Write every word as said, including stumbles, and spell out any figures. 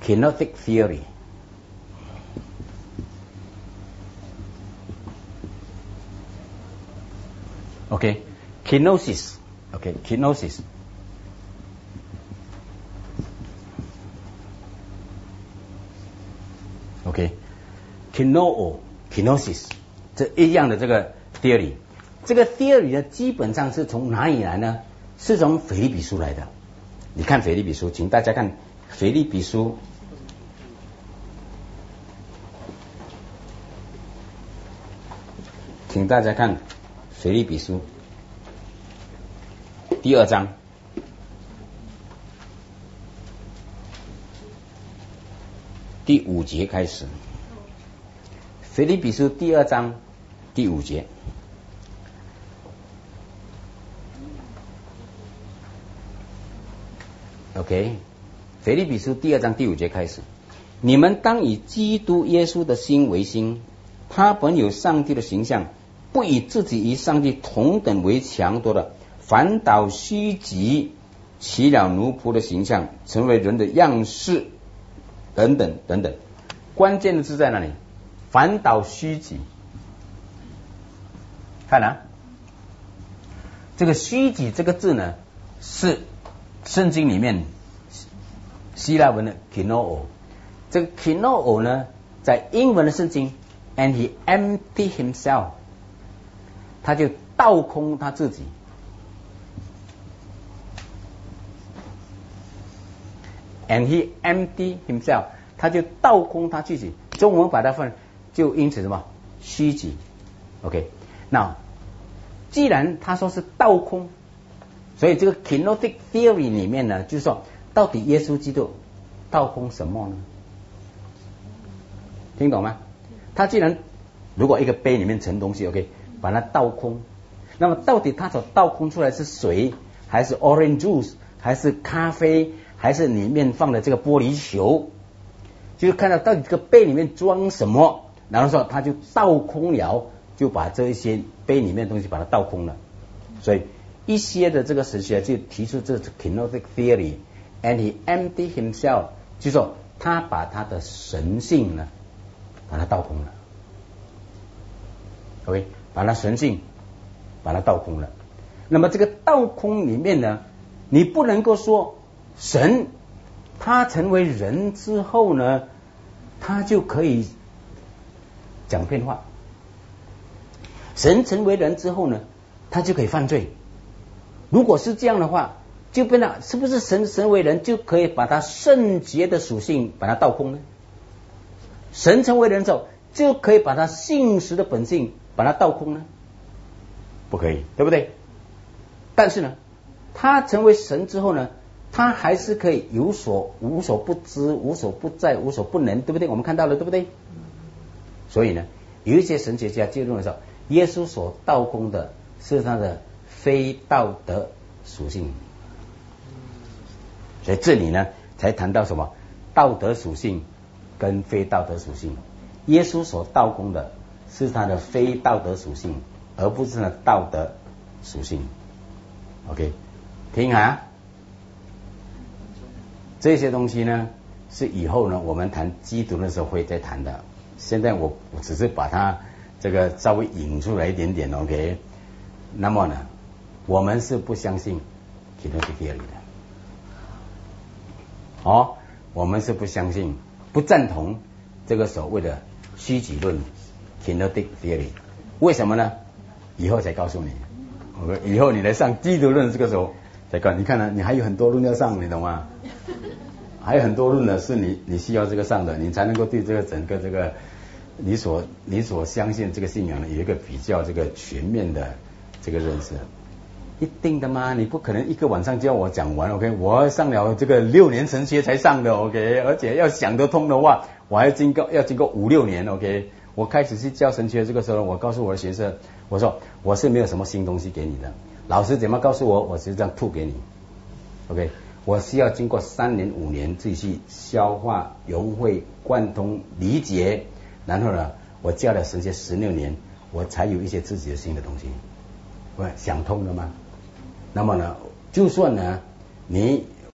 kenotic theory。OK， kenosis， OK， kenosis。OK，kenoo kenosis 这一样的这个 theory， 这个 theory 呢基本上是从哪里来呢？是从腓立比书来的。你看腓立比书，请大家看腓立比书请大家看腓立比书第二章第五节开始。腓立比书第二章第五节。OK， 腓立比书第二章第五节开始。你们当以基督耶稣的心为心，他本有上帝的形象，不以自己与上帝同等为强夺的，反倒虚己，起了奴仆的形象，成为人的样式，等等等等。关键的字在哪里？反倒虚己。看啊，这个虚己这个字呢，是圣经里面希腊文的 kenoo。这个 kenoo 呢，在英文的圣经 and he emptied himself， 他就倒空他自己。and he emptied himself， 他就倒空他自己。中文把它分就因此什么虚己。 OK， 那既然他说是倒空，所以这个 kenotic theory 里面呢，就是说到底耶稣基督倒空什么呢？听懂吗？他既然如果一个杯里面盛东西 OK， 把它倒空，那么到底他所倒空出来是水，还是 orange juice， 还是咖啡，还是里面放的这个玻璃球？就是看到到底这个杯里面装什么，然后说他就倒空了，就把这一些杯里面的东西把它倒空了。所以一些的这个神学就提出这 kenotic theory and he emptied himself， 就是说他把他的神性呢把它倒空了。 OK， 把它神性把它倒空了。那么这个倒空里面呢，你不能够说神他成为人之后呢，他就可以讲骗话。神成为人之后呢，他就可以犯罪。如果是这样的话，就变了，是不是神神为人就可以把他圣洁的属性把它倒空呢？神成为人之后，就可以把他信实的本性把它倒空呢？不可以，对不对？但是呢，他成为神之后呢，他还是可以有所无所不知、无所不在、无所不能，对不对？我们看到了，对不对？所以呢，有一些神学家就认为说，耶稣所倒空的是他的非道德属性。所以这里呢，才谈到什么道德属性跟非道德属性。耶稣所倒空的是他的非道德属性，而不是他的道德属性。OK， 听啊。这些东西呢，是以后呢我们谈基督的时候会再谈的。现在我我只是把它这个稍微引出来一点点 ，OK。那么呢，我们是不相信 kenotic theory 的，哦，我们是不相信、不赞同这个所谓的虚己论 kenotic theory。为什么呢？以后才告诉你。我以后你来上基督论这个时候再看，你看呢、啊，你还有很多论要上，你懂吗？还有很多论呢，是你你需要这个上的，你才能够对这个整个这个你所你所相信这个信仰呢，有一个比较这个全面的这个认识。一定的吗？你不可能一个晚上叫我讲完 ，OK？ 我上了这个六年神学才上的 ，OK？ 而且要想得通的话，我还经过要经过五六年 ，OK？ 我开始去教神学这个时候，我告诉我的学生，我说我是没有什么新东西给你的，老师怎么告诉我，我是这样吐给你 ，OK？我需要经过三年五年自己去消化、融会、贯通、理解，然后呢，我教了神学十六年，我才有一些自己的新的东西。我想通了吗？那么呢，就算呢，你